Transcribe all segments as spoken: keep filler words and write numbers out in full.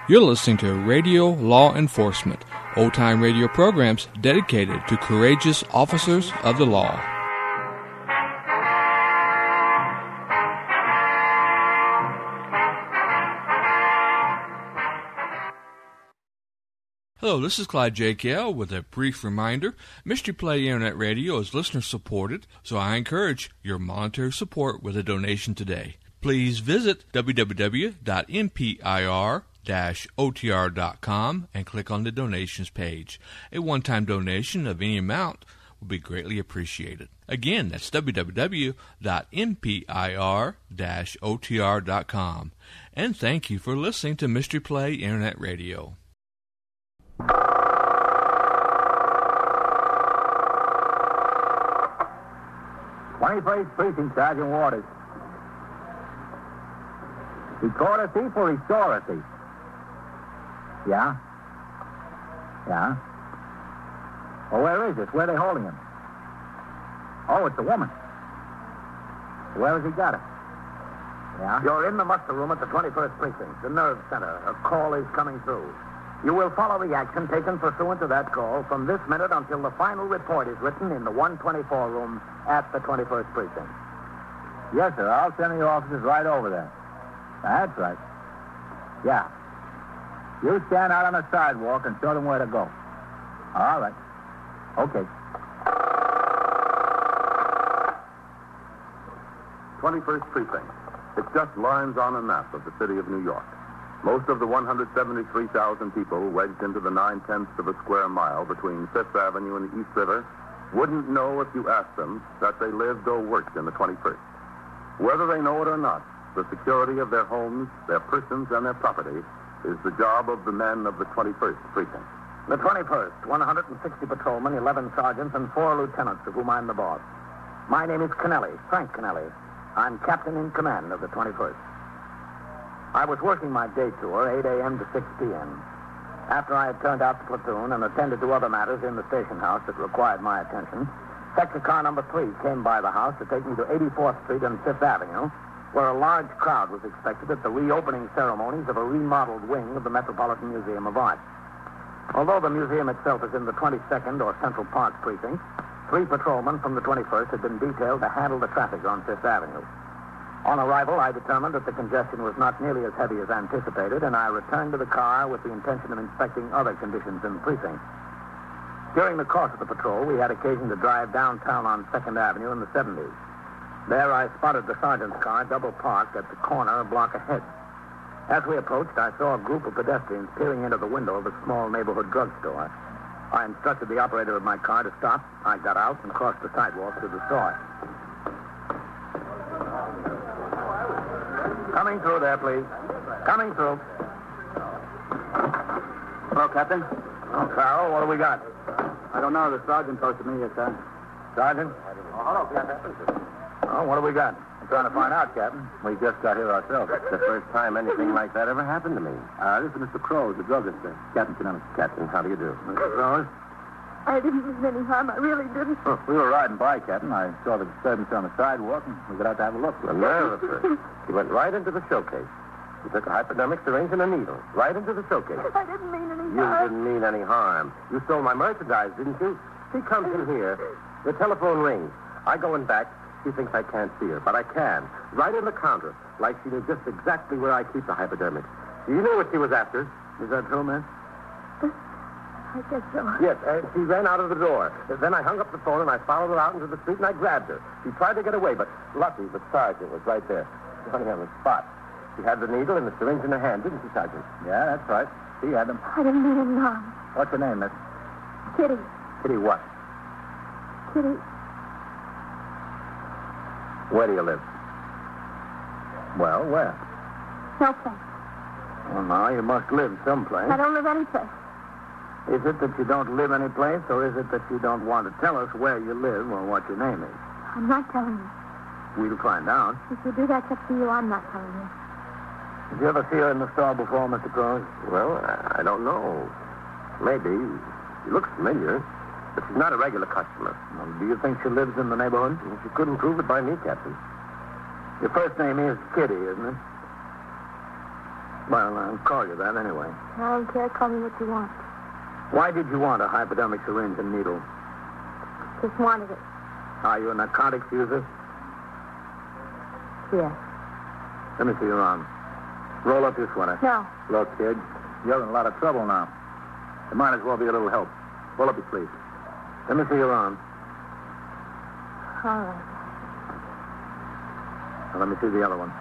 You're listening to Radio Law Enforcement, old-time radio programs dedicated to courageous officers of the law. Hello, this is Clyde J. Kell with a brief reminder. Mystery Play Internet Radio is listener-supported, so I encourage your monetary support with a donation today. Please visit w w w dot m p i r dash o t r dot com and click on the donations page. A one-time donation of any amount will be greatly appreciated. Again, that's w w w dot m p i r dash o t r dot com. And thank you for listening to Mystery Play Internet Radio. twenty-first Precinct, Sergeant Waters. He caught a thief or he saw a thief? Yeah? Yeah? Well, where is this? Where are they holding him? Oh, it's a woman. Where has he got her? Yeah? You're in the muster room at the twenty-first Precinct, the nerve center. A call is coming through. You will follow the action taken pursuant to that call from this minute until the final report is written in the one twenty-four room at the twenty-first Precinct. Yes, sir. I'll send the officers right over there. That's right. Yeah. You stand out on the sidewalk and show them where to go. All right. Okay. twenty-first Precinct. It's just lines on a map of the city of New York. Most of the one hundred seventy-three thousand people wedged into the nine-tenths of a square mile between Fifth Avenue and the East River wouldn't know if you asked them that they lived or worked in the twenty-first. Whether they know it or not, the security of their homes, their persons, and their property is the job of the men of the twenty-first Precinct. The twenty-first, one hundred sixty patrolmen, eleven sergeants, and four lieutenants, of whom I'm the boss. My name is Kennelly, Frank Kennelly. I'm captain in command of the twenty-first. I was working my day tour, eight a.m. to six p.m. After I had turned out the platoon and attended to other matters in the station house that required my attention, sector car number three came by the house to take me to eighty-fourth Street and Fifth Avenue, where a large crowd was expected at the reopening ceremonies of a remodeled wing of the Metropolitan Museum of Art. Although the museum itself is in the twenty-second or Central Park Precinct, three patrolmen from the twenty-first had been detailed to handle the traffic on Fifth Avenue. On arrival, I determined that the congestion was not nearly as heavy as anticipated, and I returned to the car with the intention of inspecting other conditions in the precinct. During the course of the patrol, we had occasion to drive downtown on Second Avenue in the seventies. There, I spotted the sergeant's car double parked at the corner a block ahead. As we approached, I saw a group of pedestrians peering into the window of a small neighborhood drugstore. I instructed the operator of my car to stop. I got out and crossed the sidewalk to the store. Coming through there, please. Coming through. Hello, Captain. Oh, Farrell, what do we got? I don't know. The sergeant posted me here, sir. Sergeant? Oh, hello, Captain. Oh, what do we got? I'm trying to find out, Captain. We just got here ourselves. It's the first time anything like that ever happened to me. Uh, this is Mister Crowe, the druggist, sir. Captain Kennelly. Captain, how do you do? Mister Rose? I didn't mean any harm. I really didn't. Oh, we were riding by, Captain. I saw the disturbance on the sidewalk, and we got out to have a look. The nerve of her. He went right into the showcase. He took a hypodermic syringe and a needle. Right into the showcase. I didn't mean any You harm. didn't mean any harm. You stole my merchandise, didn't you? She comes in here. The telephone rings. I go in back. She thinks I can't see her, but I can. Right in the counter, like she knew just exactly where I keep the hypodermic. She knew what she was after. Is that true, man? I guess so. Yes, uh, she ran out of the door. Then I hung up the phone and I followed her out into the street and I grabbed her. She tried to get away, but lucky the sergeant was right there, running on the spot. She had the needle and the syringe in her hand, didn't she, Sergeant? Yeah, that's right. She had them. I didn't mean any harm. What's your name, miss? Kitty. Kitty what? Kitty. Where do you live? Well, where? No place. Well, now, you must live someplace. I don't live any place. Is it that you don't live any place, or is it that you don't want to tell us where you live or what your name is? I'm not telling you. We'll find out. If you do that just for you, I'm not telling you. Did you ever see her in the store before, Mister Crowe? Well, I, I don't know. Maybe. She looks familiar, but she's not a regular customer. Well, do you think she lives in the neighborhood? She couldn't prove it by me, Captain. Your first name is Kitty, isn't it? Well, I'll call you that anyway. I don't care. Call me what you want. Why did you want a hypodermic syringe and needle? Just wanted it. Are you a narcotics user? Yeah. Let me see your arm. Roll up your sweater. No. Look, kid, you're in a lot of trouble now. It might as well be a little help. Roll up your sleeve. Let me see your arm. All right. Now, let me see the other one.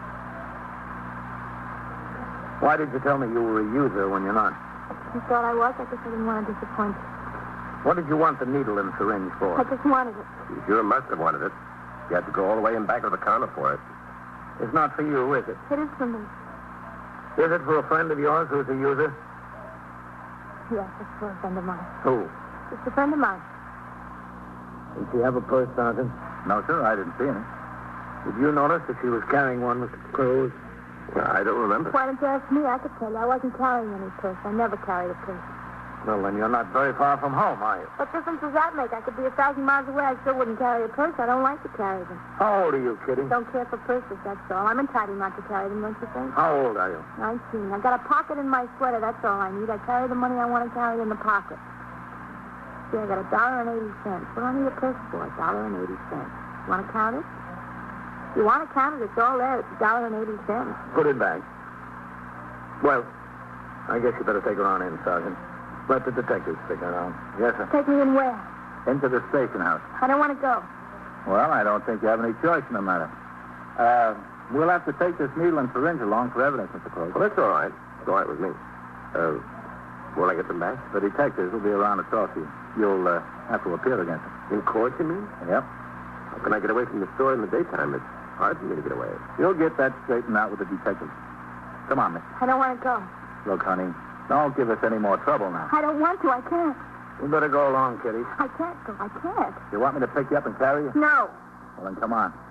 Why did you tell me you were a user when you're not? You thought I was? I guess I didn't want to disappoint you. What did you want the needle and syringe for? I just wanted it. You sure must have wanted it. You had to go all the way in back of the counter for it. It's not for you, is it? It is for me. Is it for a friend of yours who's a user? Yes, it's for a friend of mine. Who? It's a friend of mine. Did she have a purse, Sergeant? No, sir, I didn't see any. Did you notice that she was carrying one, Mister Cruz? Well, I don't remember. Why don't you ask me? I could tell you. I wasn't carrying any purse. I never carried a purse. Well, then you're not very far from home, are you? What difference does that make? I could be a thousand miles away. I still wouldn't carry a purse. I don't like to carry them. How old are you, Kitty? Don't care for purses, that's all. I'm entitled not to carry them, don't you think? How old are you? Nineteen. I got a pocket in my sweater. That's all I need. I carry the money I want to carry in the pocket. See, I got a dollar and eighty cents. What do I need a purse for? A dollar and eighty cents. Want to count it? If you want to count it, it's all there. It's a dollar and eighty cents. Put it back. Well, I guess you better take her on in, Sergeant. Let the detectives figure it out. Yes, sir. Take me in where? Into the station house. I don't want to go. Well, I don't think you have any choice in the matter. Uh, we'll have to take this needle and syringe along for evidence, Mister Cruz. Well, that's all right. It's all right with me. Uh, will I get them back? The detectives will be around to talk to you. You'll uh, have to appear against them. In court, you mean? Yep. How can I get away from the store in the daytime? It's hard for me to get away. You'll get that straightened out with the detectives. Come on, miss. I don't want to go. Look, honey, don't give us any more trouble now. I don't want to. I can't. You better go along, Kitty. I can't go. I can't. You want me to pick you up and carry you? No. Well, then come on.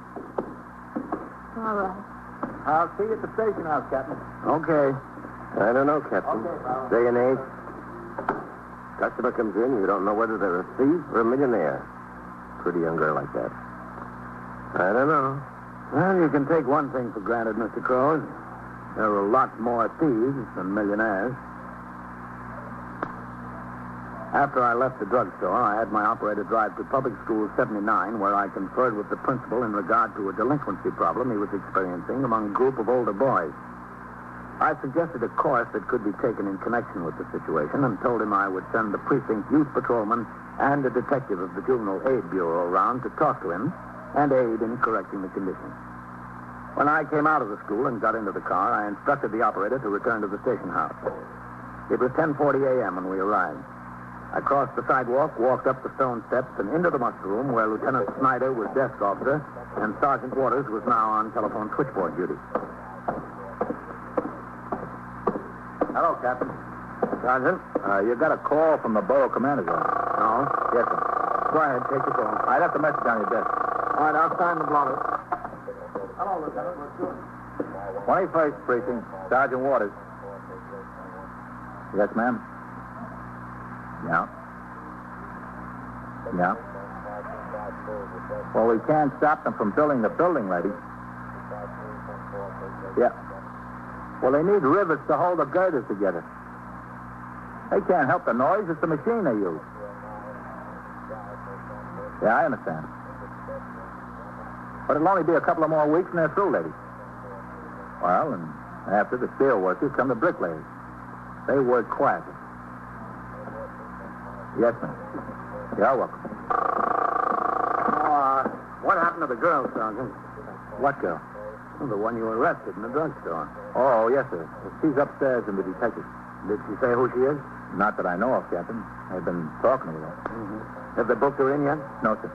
All right. I'll see you at the station house, Captain. Okay. I don't know, Captain. Okay, pal. Day and age. Customer comes in, you don't know whether they're a thief or a millionaire. Pretty young girl like that. I don't know. Well, you can take one thing for granted, Mister Crows. There are a lot more thieves than millionaires. After I left the drugstore, I had my operator drive to Public School seventy-nine, where I conferred with the principal in regard to a delinquency problem he was experiencing among a group of older boys. I suggested a course that could be taken in connection with the situation and told him I would send the precinct youth patrolman and a detective of the Juvenile Aid Bureau around to talk to him and aid in correcting the condition. When I came out of the school and got into the car, I instructed the operator to return to the station house. It was ten forty a.m. when we arrived. I crossed the sidewalk, walked up the stone steps, and into the muster room where Lieutenant Snyder was desk officer and Sergeant Waters was now on telephone switchboard duty. Hello, Captain. Sergeant? Uh, you got a call from the borough commander's office. No? Yes, sir. Go ahead, take your phone. I left a message on your desk. All right, I'll sign the blotter. Hello, Lieutenant. What's good? twenty-first Precinct, Sergeant Waters. Yes, ma'am. Yeah. Yeah. Well, we can't stop them from building the building, lady. Yeah. Well, they need rivets to hold the girders together. They can't help the noise. It's the machine they use. Yeah, I understand. But it'll only be a couple of more weeks and they're through, lady. Well, and after the steel workers come the bricklayers. They work quietly. Yes, ma'am. You're welcome. Uh, what happened to the girl, Sergeant? What girl? The one you arrested in the drugstore. Oh, yes, sir. She's upstairs in the detective. Did she say who she is? Not that I know of, Captain. I've been talking with her. Mm-hmm. Have they booked her in yet? No, sir.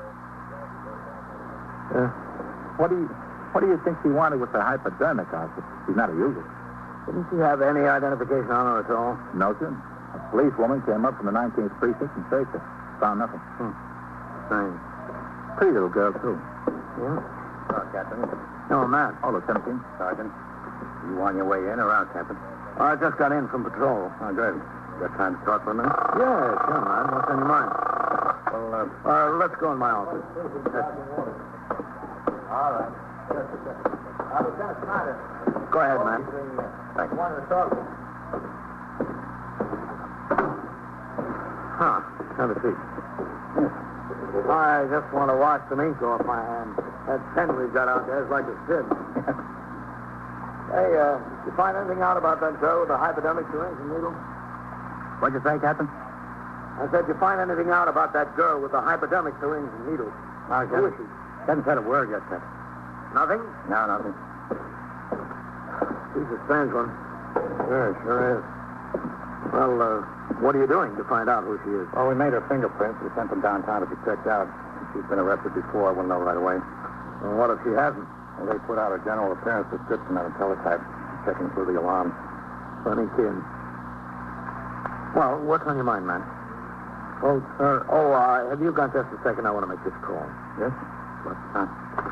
Uh, what do you what do you think she wanted with the hypodermic outfit? She's not a user. Didn't she have any identification on her at all? No, sir. A police woman came up from the nineteenth precinct and searched her. Found nothing. Hmm. Strange. Pretty little girl, too. Yeah? Oh, Captain. No, man. Oh, Lieutenant King. Sergeant, you on your way in or out, Captain? Oh, I just got in from patrol. Oh, good. Got time to talk for a minute? Yeah, sure, man. What's on your mind? Well, uh, uh, let's go in my office. All right. Just a second. Uh, Lieutenant Snyder. Go ahead, man. The, uh, Thank you. wanted to talk to you. Huh. Have a seat. I just want to wash some ink off my hand. That pen we've got out there is like a sieve. Hey, uh, you find anything out about that girl with the hypodermic syringe and needle? What'd you say, Captain? I said, you find anything out about that girl with the hypodermic syringe and needle? No, Who is she? Hasn't said a word yet, Captain. Nothing? No, nothing. She's a strange one. Sure, sure is. Well, uh, what are you doing to find out who she is? Well, we made her fingerprints. We sent them downtown to be checked out. She's been arrested before. We'll know right away. Well, what if she hasn't? Well, they put out a general appearance description on a teletype, checking through the alarms. Funny kid. Well, what's on your mind, man? Oh, sir. Oh, uh, have you got just a second? I want to make this call. Yes? What? Huh?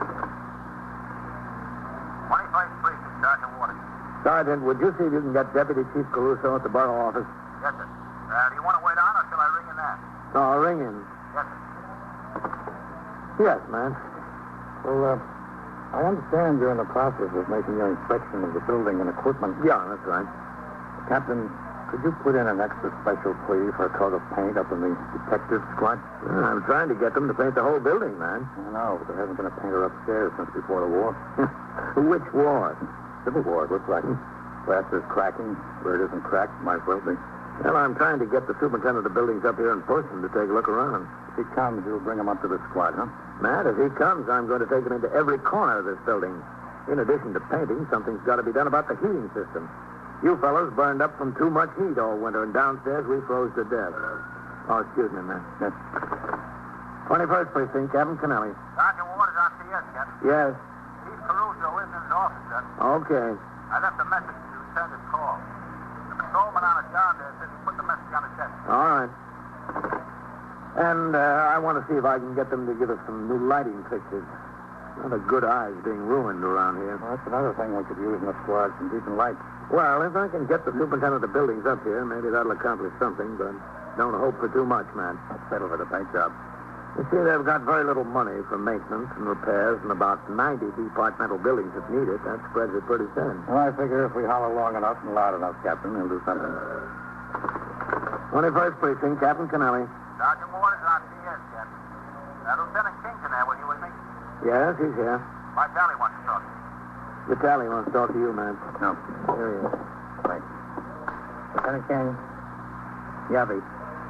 twenty-first Precinct, Sergeant Waters. Sergeant, would you see if you can get Deputy Chief Caruso at the borough office? Yes, sir. Uh, do you want to wait on, or shall I ring in there? No, I'll ring in. Yes, sir. Yes, man. Well, uh, I understand you're in the process of making your inspection of the building and equipment. Yeah, that's right. Captain, could you put in an extra special plea for a coat of paint up in the detective squad? Yeah, I'm trying to get them to paint the whole building, man. I know, but there hasn't been a painter upstairs since before the war. Which ward? Civil War, it looks like. Plaster's cracking. Where it isn't cracked, might as well be. Well, I'm trying to get the superintendent of the buildings up here in person to take a look around. If he comes, you'll bring him up to the squad, huh? Matt, if he comes, I'm going to take him into every corner of this building. In addition to painting, something's got to be done about the heating system. You fellows burned up from too much heat all winter, and downstairs we froze to death. Oh, excuse me, man. Yes. twenty-first Precinct, Captain Kennelly. Sergeant Waters on C S, Captain. Yes. Chief Caruso is in his office, sir. Okay. I left a message to return his call. The patrolman on it down there said he put the message on his desk. All right. And uh, I want to see if I can get them to give us some new lighting fixtures. Not a good eye's being ruined around here. Well, that's another thing we could use in the squad, some decent lights. Well, if I can get the superintendent of the buildings up here, maybe that'll accomplish something, but don't hope for too much, man. Let's settle for the paint job. You see, they've got very little money for maintenance and repairs and about ninety departmental buildings if needed. That spreads it pretty thin. Well, I figure if we holler long enough and loud enough, Captain, we'll do something. twenty-first Precinct, Captain Kennelly. Sergeant Waters on C S, Captain. Uh, Lieutenant Kington there with you with me? Yes, he's here. My tally wants to talk to you. Vitaly wants to talk to you, man. No. Here he is. Wait. Lieutenant King. Yavi.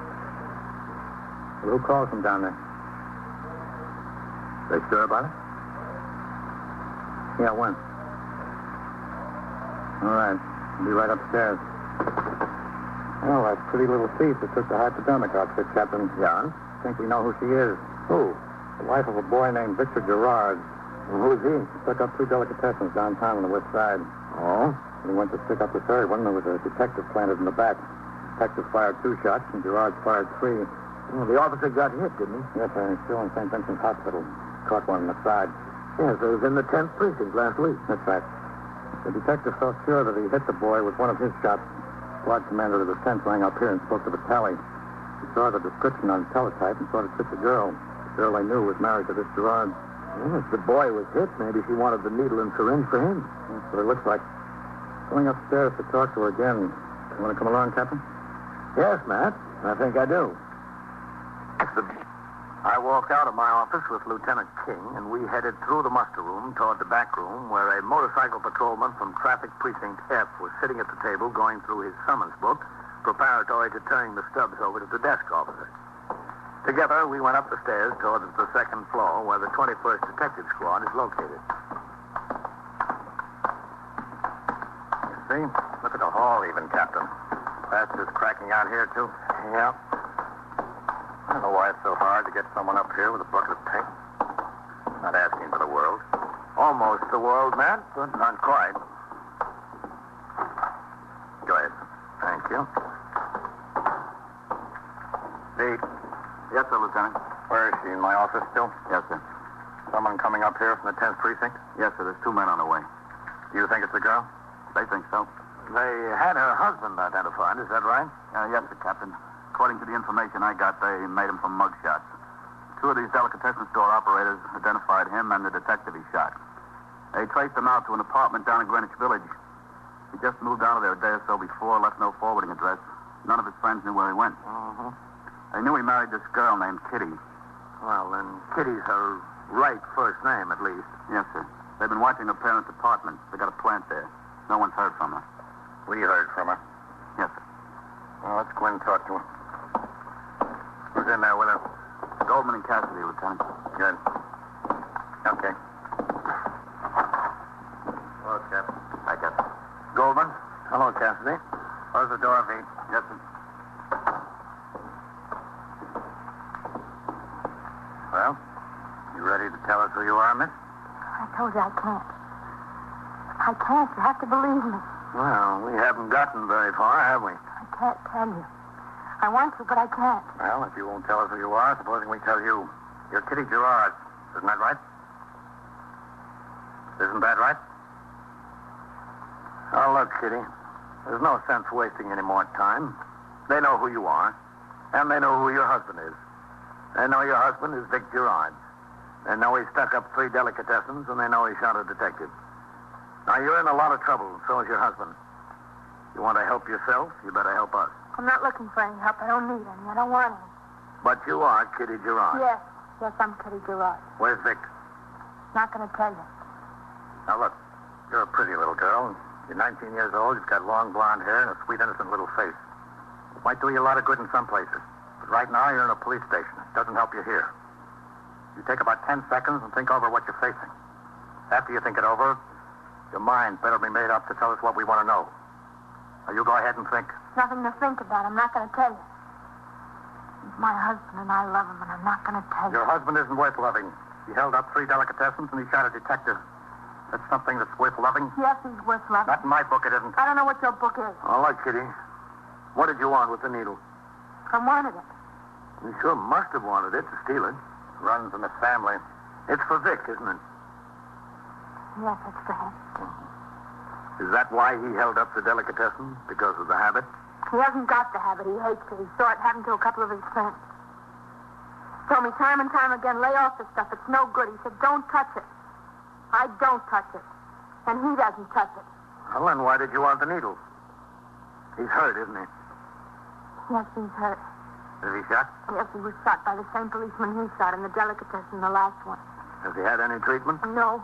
Who calls from down there? They sure about it? Yeah, when? All right. I'll be right upstairs. Oh, that pretty little thief that took the hypodermic outfit, Captain. Yeah? Think we know who she is. Who? The wife of a boy named Victor Gerard. Well, who's he? Took up two delicatessens downtown on the west side. Oh? When he went to stick up the third one, there was a detective planted in the back. The detective fired two shots, and Gerard fired three. Well, the officer got hit, didn't he? Yes, sir. He's still in Saint Vincent's Hospital. Caught one in the side. Yes, it was in the tenth Precinct last week. That's right. The detective felt sure that he hit the boy with one of his shots. Squad commander of the tenth rang up here and spoke to Vitaly. He saw the description on teletype and thought it fit the girl. The girl they knew was married to this Gerard. Well, if the boy was hit, maybe she wanted the needle and syringe for him. That's what it looks like. Going upstairs to talk to her again. You want to come along, Captain? Yes, Matt. I think I do. I walked out of my office with Lieutenant King, and we headed through the muster room toward the back room where a motorcycle patrolman from Traffic Precinct F was sitting at the table going through his summons book, preparatory to turning the stubs over to the desk officer. Together, we went up the stairs towards the second floor where the twenty-first Detective Squad is located. You see? Look at the hall even, Captain. Plaster's cracking out here, too. Yeah. I don't know why it's so hard to get someone up here with a bucket of paint. Not asking for the world. Almost the world, Matt, but not quite. Go ahead. Thank you. Pete. Yes, sir, Lieutenant. Where is she? In my office still? Yes, sir. Someone coming up here from the tenth Precinct? Yes, sir. There's two men on the way. Do you think it's a girl? They think so. They had her husband identified, is that right? Uh, yes, sir, Captain. According to the information I got, they made him from mugshots. Two of these delicatessen store operators identified him and the detective he shot. They traced him out to an apartment down in Greenwich Village. He just moved out of there a day or so before, left no forwarding address. None of his friends knew where he went. Mm-hmm. They knew he married this girl named Kitty. Well, then Kitty's her right first name, at least. Yes, sir. They've been watching her parents' apartment. They got a plant there. No one's heard from her. We heard from her. Yes, sir. Well, let's go in and talk to her. Who's in there with her? Goldman and Cassidy, Lieutenant. Good. Okay. Hello, Cap. Hi, Captain. Goldman. Hello, Cassidy. Close the door, V. Yes, sir. Well, you ready to tell us who you are, miss? I told you I can't. I can't. You have to believe me. Well, we haven't gotten very far, have we? I can't tell you. I want to, but I can't. Well, if you won't tell us who you are, supposing we tell you. You're Kitty Gerard. Isn't that right? Isn't that right? Oh, look, Kitty. There's no sense wasting any more time. They know who you are, and they know who your husband is. They know your husband is Vic Gerard. They know he stuck up three delicatessens, and they know he shot a detective. Now, you're in a lot of trouble, and so is your husband. You want to help yourself, you better help us. I'm not looking for any help. I don't need any. I don't want any. But you are Kitty Gerard. Yes. Yes, I'm Kitty Gerard. Where's Vic? Not going to tell you. Now, look, you're a pretty little girl. You're nineteen years old. You've got long blonde hair and a sweet, innocent little face. Might do you a lot of good in some places. But right now, you're in a police station. It doesn't help you here. You take about ten seconds and think over what you're facing. After you think it over, your mind better be made up to tell us what we want to know. Now, you go ahead and think. Nothing to think about. I'm not going to tell you. He's my husband, and I love him, and I'm not going to tell you. Your husband isn't worth loving. He held up three delicatessens, and he shot a detective. That's something that's worth loving? Yes, he's worth loving. Not in my book, it isn't. I don't know what your book is. All right, Kitty. What did you want with the needle? I wanted it. You sure must have wanted it to steal it. Runs in the family. It's for Vic, isn't it? Yes, it's for him. Is that why he held up the delicatessen? Because of the habit? He hasn't got the habit. He hates it. He saw it happen to a couple of his friends. Told me time and time again, lay off the stuff. It's no good. He said, don't touch it. I don't touch it. And he doesn't touch it. Well, then why did you want the needle? He's hurt, isn't he? Yes, he's hurt. Is he shot? Yes, he was shot by the same policeman he shot in the delicatessen, the last one. Has he had any treatment? No.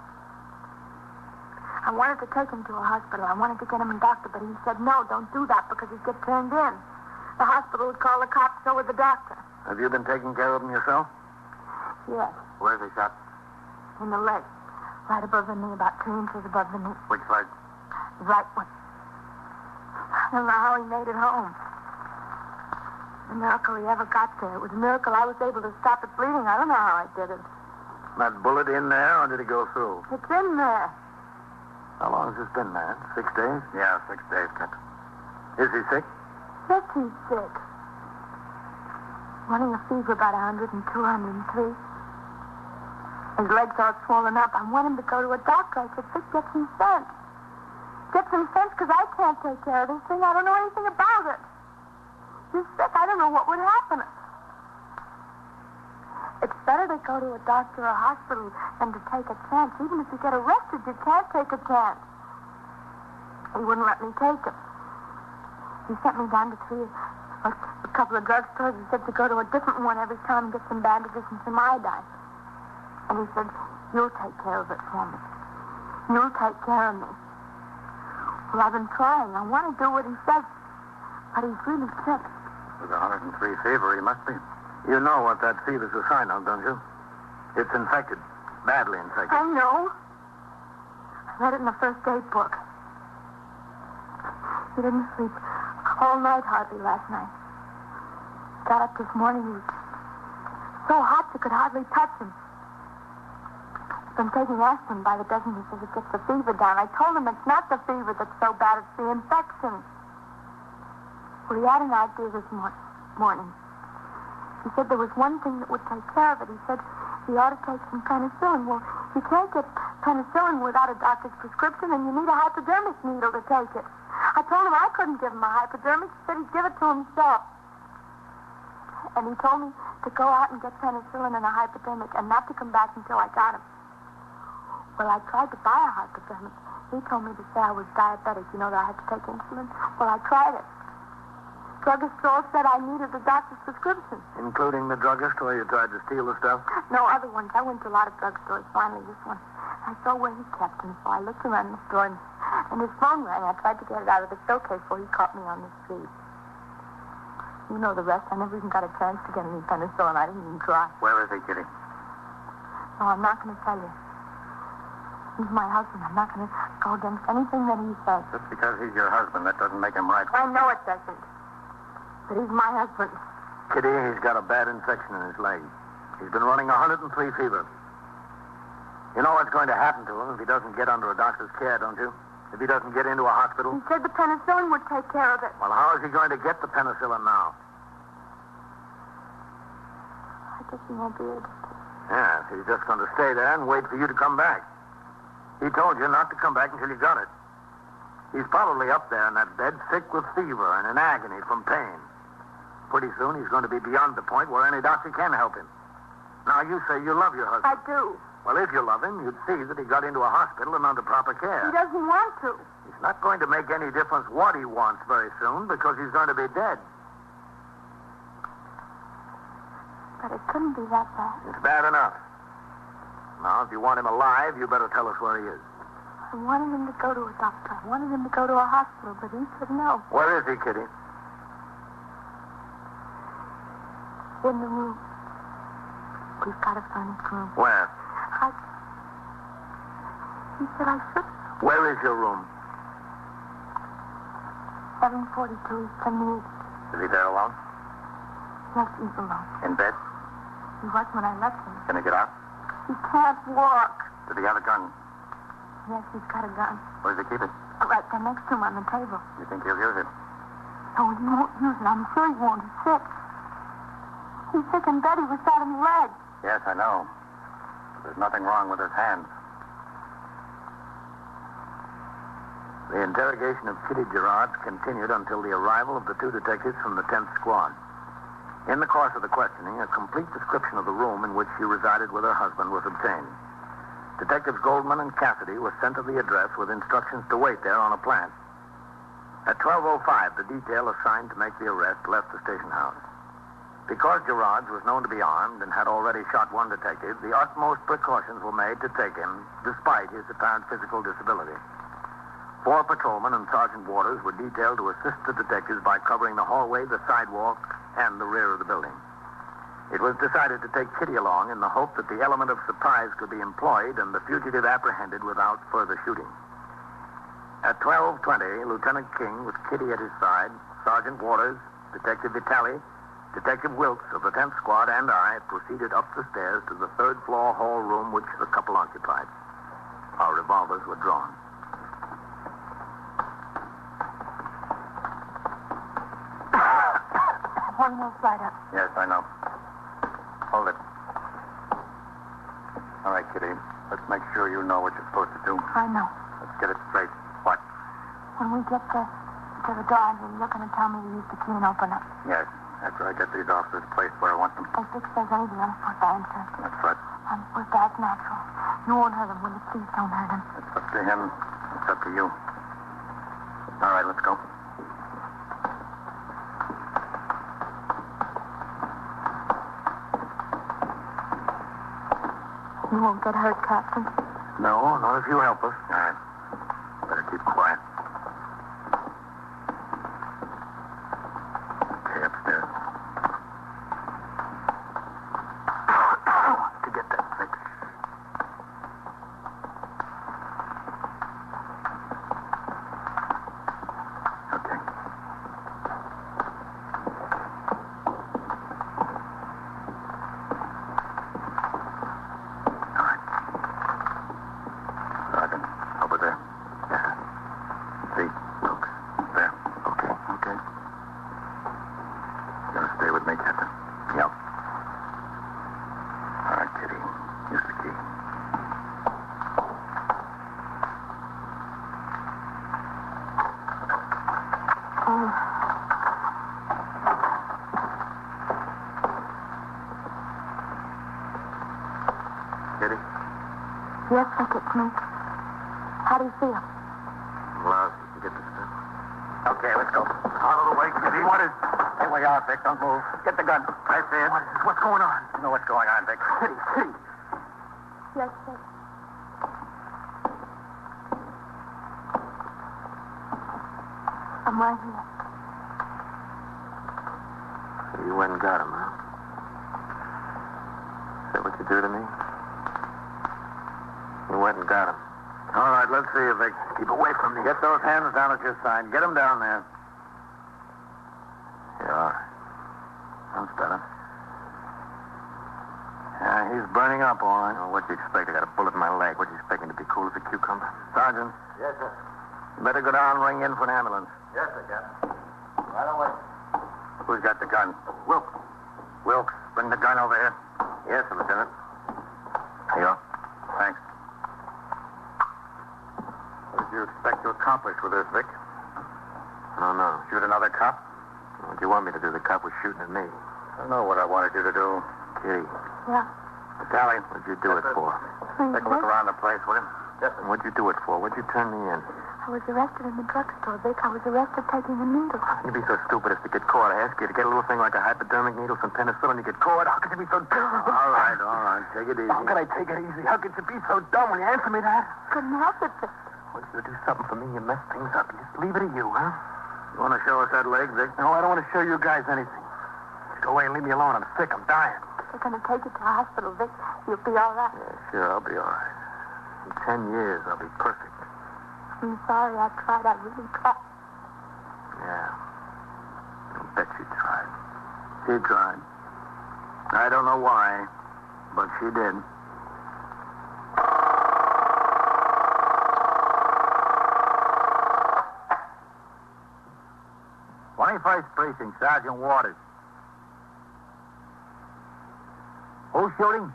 I wanted to take him to a hospital. I wanted to get him a doctor, but he said, no, don't do that because he'd get turned in. The hospital would call the cops, so would the doctor. Have you been taking care of him yourself? Yes, Where's he shot? in the leg. Right above the knee, about two inches above the knee. Which leg? The right one. I don't know how he made it home. A miracle he ever got there. It was a miracle I was able to stop it bleeding. I don't know how I did it. That bullet in there, or did it go through? It's in there. How long has this been, man? Six days? Yeah, six days, Captain. Is he sick? Yes, he's sick. Running a fever about one hundred and two, one hundred three. His legs all swollen up. I want him to go to a doctor. I said, Vic, get some sense. Get some sense, because I can't take care of this thing. I don't know anything about it. He's sick. I don't know what would happen. It's better to go to a doctor or a hospital than to take a chance. Even if you get arrested, you can't take a chance. He wouldn't let me take him. He sent me down to three, a, a couple of drugstores. He said to go to a different one every time and get some bandages and some iodine. And he said, you'll take care of it for me. You'll take care of me. Well, I've been trying. I want to do what he says. But he's really sick. With one hundred three fever, he must be. You know what that fever's a sign of, don't you? It's infected. Badly infected. I know. I read it in the first aid book. He didn't sleep all night hardly last night. Got up this morning. He was so hot you could hardly touch him. Been taking aspirin by the dozen. He says it gets the fever down. I told him it's not the fever that's so bad, it's the infection. Well, he had an idea this mor- morning. He said there was one thing that would take care of it. He said he ought to take some penicillin. Well, you can't get penicillin without a doctor's prescription, and you need a hypodermic needle to take it. I told him I couldn't give him a hypodermic. He said he'd give it to himself. And he told me to go out and get penicillin and a hypodermic and not to come back until I got him. Well, I tried to buy a hypodermic. He told me to say I was diabetic. You know that I had to take insulin? Well, I tried it. Druggist all said I needed the doctor's prescription. Including the druggist where you tried to steal the stuff? No, other ones. I went to a lot of drugstores. Finally, this one. I saw where he kept them, so I looked around the store, and, and his phone rang. I tried to get it out of the showcase before he caught me on the street. You know the rest. I never even got a chance to get any penicillin. I didn't even try. Where is he, Kitty? No, I'm not going to tell you. He's my husband. I'm not going to go against anything that he says. Just because he's your husband, that doesn't make him right. I know it doesn't. But he's my husband. Kitty, he's got a bad infection in his leg. He's been running one hundred three fever. You know what's going to happen to him if he doesn't get under a doctor's care, don't you? If he doesn't get into a hospital? He said the penicillin would take care of it. Well, how is he going to get the penicillin now? I guess he won't be able to. Yes, he's just going to stay there and wait for you to come back. He told you not to come back until you got it. He's probably up there in that bed, sick with fever and in agony from pain. Pretty soon he's going to be beyond the point where any doctor can help him. Now, you say you love your husband. I do. Well, if you love him, you'd see that he got into a hospital and under proper care. He doesn't want to. It's not going to make any difference what he wants very soon because he's going to be dead. But it couldn't be that bad. It's bad enough. Now, if you want him alive, you better tell us where he is. I wanted him to go to a doctor. I wanted him to go to a hospital, but he said no. Where is he, Kitty? In the room. We've got a furnished room. Where? I... He said I should. Where is your room? seven forty-two East Mead. Is he there alone? Yes, he's alone. In bed? He was when I left him. Can he get out? He can't walk. Does he have a gun? Yes, he's got a gun. Where does he keep it? Right there next to him on the table. You think he'll use it? No, he won't use it. I'm sure he won't. He's sick. He's sick in bed. He was shot in the leg. Yes, I know. There's nothing wrong with his hands. The interrogation of Kitty Gerard continued until the arrival of the two detectives from the tenth Squad. In the course of the questioning, a complete description of the room in which she resided with her husband was obtained. Detectives Goldman and Cassidy were sent to the address with instructions to wait there on a plant. At twelve oh five, the detail assigned to make the arrest left the station house. Because Gerards was known to be armed and had already shot one detective, the utmost precautions were made to take him, despite his apparent physical disability. Four patrolmen and Sergeant Waters were detailed to assist the detectives by covering the hallway, the sidewalk, and the rear of the building. It was decided to take Kitty along in the hope that the element of surprise could be employed and the fugitive apprehended without further shooting. At twelve twenty, Lieutenant King, with Kitty at his side, Sergeant Waters, Detective Vitale, Detective Wilkes of the tenth Squad, and I proceeded up the stairs to the third floor hall room which the couple occupied. Our revolvers were drawn. One more slide up. Yes, I know. Hold it. All right, Kitty. Let's make sure you know what you're supposed to do. I know. Let's get it straight. What? When we get to, to the door, you're going to tell me to use the key and open it. Yes. After I get these officers placed where I want them. If Dick says anything, I'm supposed to answer. That's right. I'm supposed to act natural. You won't hurt him. Will you please don't hurt him? It's up to him. It's up to you. All right, let's go. You won't get hurt, Captain. No, not if you help us. All right. Better keep quiet. Okay, upstairs. To get that fixed. Okay. All right. Sergeant, over there. Yeah. See, Wilkes. There. Okay. Okay. You gonna stay with me, Captain? Yep. All right, Kitty. Use the key. Oh. Kitty? Yes, Rick, it's me. How do you feel? Easy. What is... Here we are, Vic. Don't move. Get the gun. I see it. What is, what's going on? You know what's going on, Vic. City, city. Yes, sir. I'm right here. So you went and got him, huh? Is that what you do to me? You went and got him. All right, let's see you, Vic. Keep away from me. Get those hands down at your side. Get them down there. Yeah. That's better. Yeah, he's burning up, all right. Oh, what'd you expect? I got a bullet in my leg. What'd you expect me to be cool as a cucumber? Sergeant. Yes, sir. You better go down and ring in for an ambulance. Yes, sir, Captain. Right away. Who's got the gun? Wilkes. Wilkes, bring the gun over here. Yes, sir, Lieutenant. Here you are. Thanks. What did you expect to accomplish with this, Vic? I don't know. Shoot another cop? What do you want me to do? The cop was shooting at me. I know what I wanted you to do. Kitty. Yeah. Sally, what'd you do Yes, it sir. for? Please, Take a look Vic. around the place, will you? Yes, sir. What'd you do it for? What'd you turn me in? I was arrested in the drugstore, Vic. I was arrested taking a needle. You'd be so stupid as to get caught. I ask you to get a little thing like a hypodermic needle, some penicillin, you get caught. How could you be so dumb? All right, all right. Take it easy. How could I take it easy? How could you be so dumb when you answer me that? Couldn't help it, Vic. I want you to do something for me. You mess things up. You just leave it to you, huh? You want to show us that leg, Vic? No, I don't want to show you guys anything. Just go away and leave me alone. I'm sick. I'm dying. They're going to take you to the hospital, Vic. You'll be all right. Yeah, sure. I'll be all right. In ten years, I'll be perfect. I'm sorry. I tried. I really tried. Yeah. I'll bet you tried. She tried. I don't know why, but she did. twenty-first Precinct, Sergeant Waters. Who's shooting?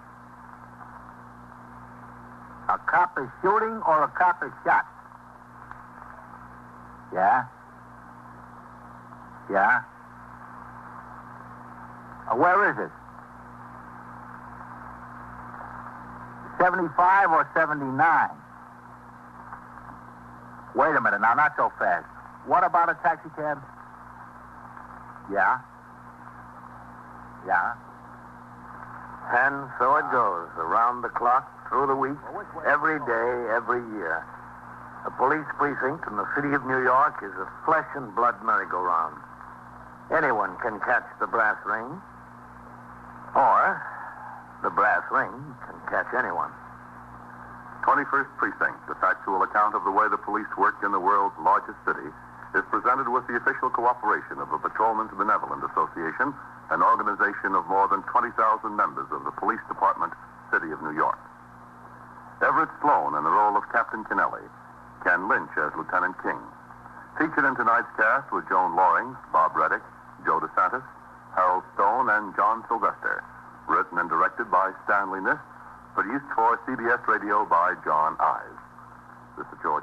A cop is shooting or a cop is shot? Yeah? Yeah? Uh, where is it? seventy-five or seventy-nine? Wait a minute now, not so fast. What about a taxi cab? Yeah? Yeah? And so it goes, around the clock, through the week, every day, every year. The police precinct in the city of New York is a flesh and blood merry-go-round. Anyone can catch the brass ring, or the brass ring can catch anyone. twenty-first Precinct, a factual account of the way the police work in the world's largest city, is presented with the official cooperation of the Patrolmen's Benevolent Association, an organization of more than twenty thousand members of the Police Department, City of New York. Everett Sloan in the role of Captain Kennelly, Ken Lynch as Lieutenant King. Featured in tonight's cast were Joan Loring, Bob Reddick, Joe DeSantis, Harold Stone, and John Sylvester. Written and directed by Stanley Nist. Produced for C B S Radio by John Ives. This is George